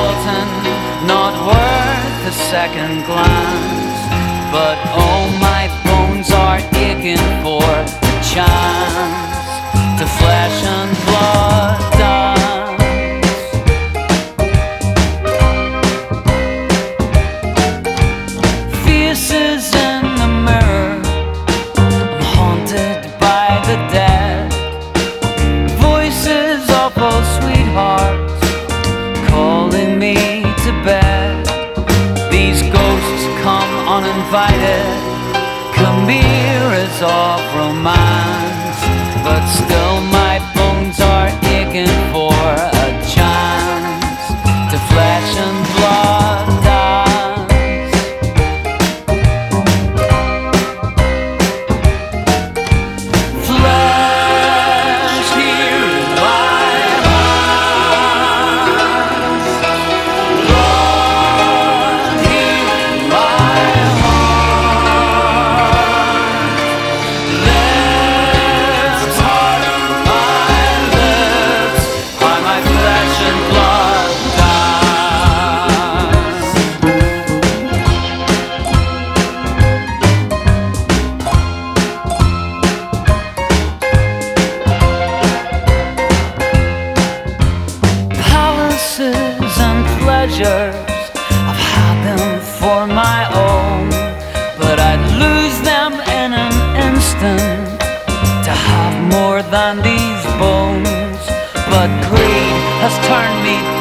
sultan, not worth a second glance. But oh, my bones are aching for a chance to flesh and blood dance. Faces in the mirror, I'm haunted by the dead. Voices of old sweethearts calling me to bed. These ghosts come uninvited, chimeras of romance. But still my bones are aching for a chance to flesh and blood dance. Flesh here in my arms, blood here in my heart, lips hard on my lips, by my flesh and blood dance. Palaces and pleasures, I've had them for my own, but I'd lose them in an instant to have more than these bones. But greed has turned me